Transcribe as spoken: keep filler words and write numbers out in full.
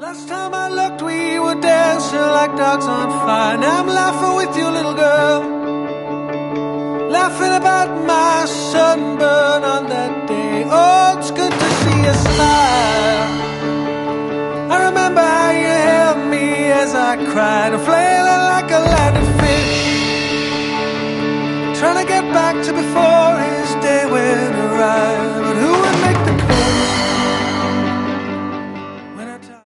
Last time I looked, we were dancing like dogs on fire. Now I'm laughing with you, little girl, laughing about my sunburn on that day. Oh, it's good to see you smile. I remember how you held me as I cried, flailing like a landed fish, trying to get back to before his day went awry. But who